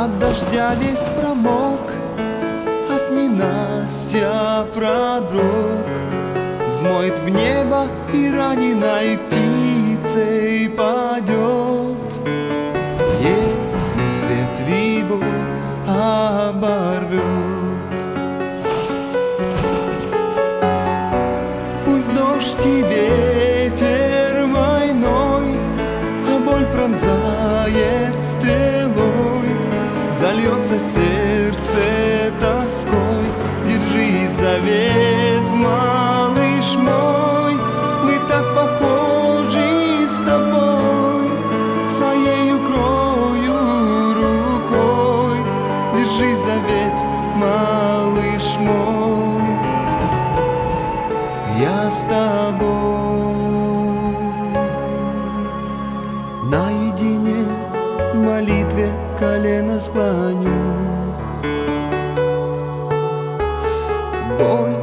От дождя весь промок, от ненастья продрог, взмоет в небо и раненой птицей падет. Если свет его оборвет, пусть дождь и ветер войной, а боль пронзает стрелой, зальется сердце тоской. Держи завет, малыш мой, мы так похожи с тобой, своею крою рукой. Держи завет, малыш мой, я с тобой. Наедине в молитве колено склоню. Боль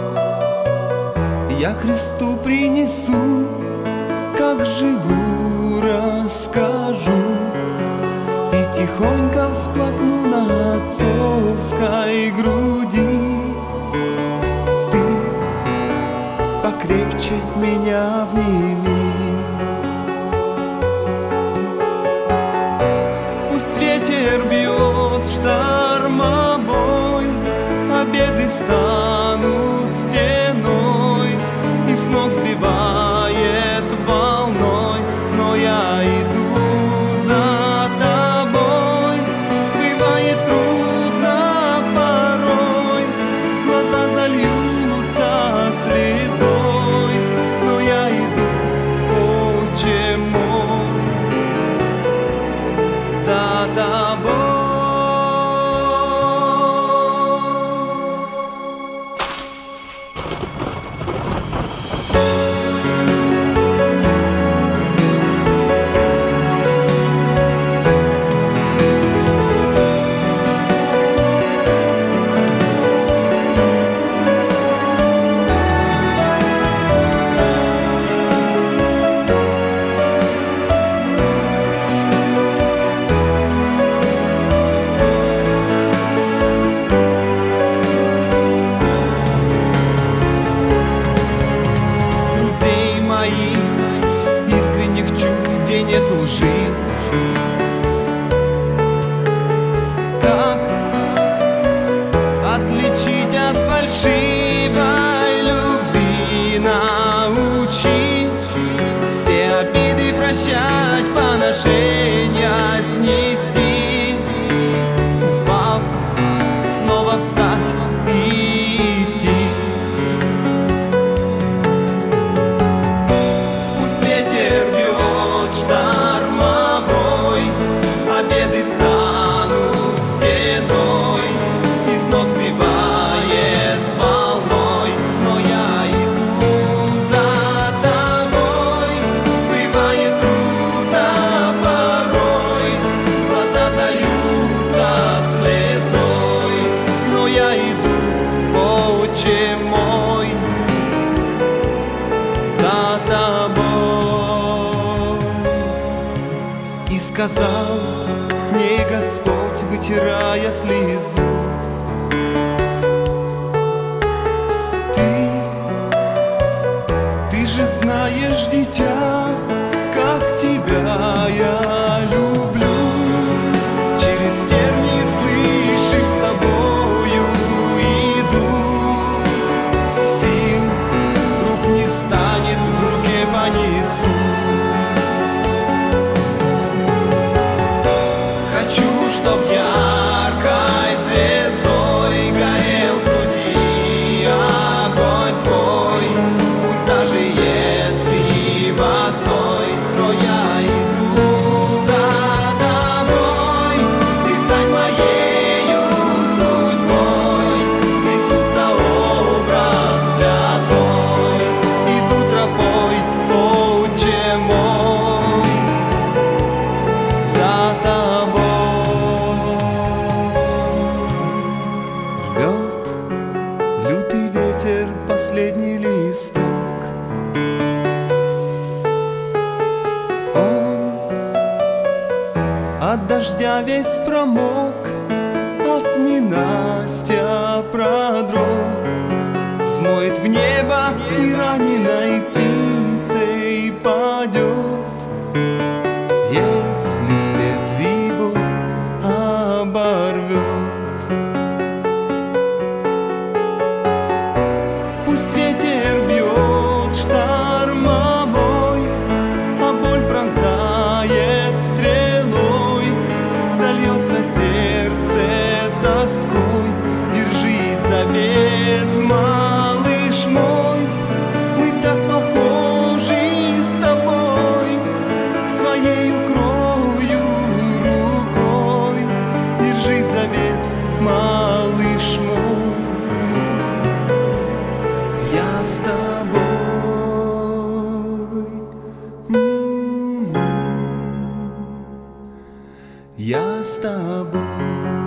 я Христу принесу, как живу, расскажу, и тихонько всплакну на отцовской груди. Ты покрепче меня обними. Пусть ветер бьет штормовой, обеды станут стеной и с ног сбивает волной, но я иду за тобой. Бывает трудно порой, глаза зальются слезой, но я иду, Отче мой, за тобой. Искренних чувств, где нет лжи. Как отличить от фальшивой любви? Научи все обиды прощать, поношения снести, упав, снова встать и идти. Штормовой, обеды станут стеной и с ног сбивает волной, но я иду за тобой. Бывает трудно порой, глаза зальются слезой, но я иду, Отче мой, за тобой. И сказал мне Господь, вытирая слезу: Ты же знаешь, дитя, как тебя я люблю. Через тернии, слышишь, с тобою иду. Сил вдруг не станет, в руке понесу. Чтоб яркой звездой горел в груди огонь твой, пусть даже если От дождя весь промок, от ненастья продрог. Взмоет в небо и раненой птицей падет, если свет его оборвет. Пусть ветер бьет штормовой, а боль пронзает стрелой, зальется сердце тоской. Держись, завет, малыш мой, мы так похожи с тобой, своею кровью рукой. Держись, завет, малыш мой, я с тобой. Я с тобой.